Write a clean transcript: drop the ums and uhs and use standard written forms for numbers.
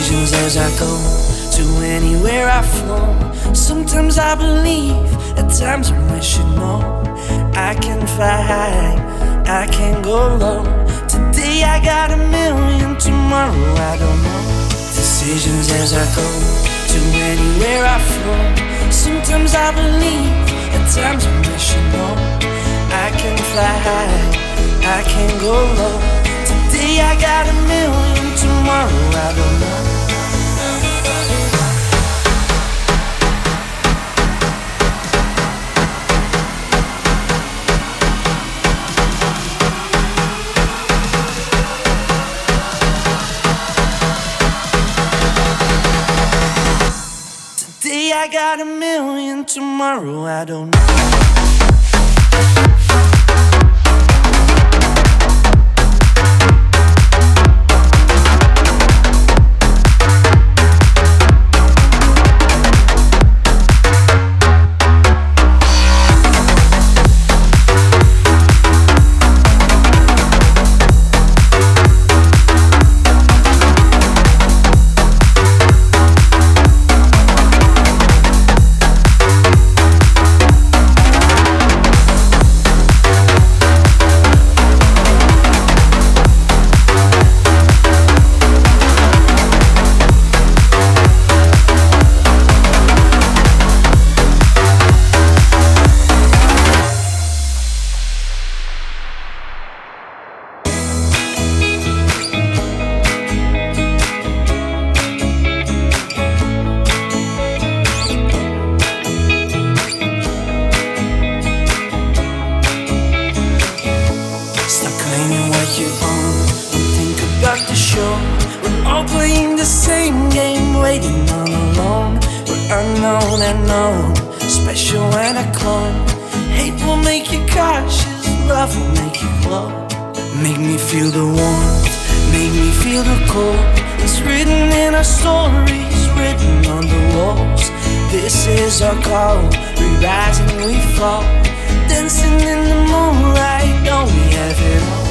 decisions as I go to anywhere I flow. Sometimes I believe, at times I wish you know. I can fly high, I can go low. Today I got a million, tomorrow I don't know. Decisions as I go to anywhere I flow. Sometimes I believe, at times I wish you know. I can fly high, I can go low. Today I got a million, tomorrow I don't know. Today I got a million, tomorrow I don't know. The show, we're all playing the same game, waiting on alone. We're unknown and known, special and a clone. Hate will make you cautious, love will make you glow. Make me feel the warmth, make me feel the cold. It's written in our stories, written on the walls. This is our call, we rise and we fall. Dancing in the moonlight, know we have it all.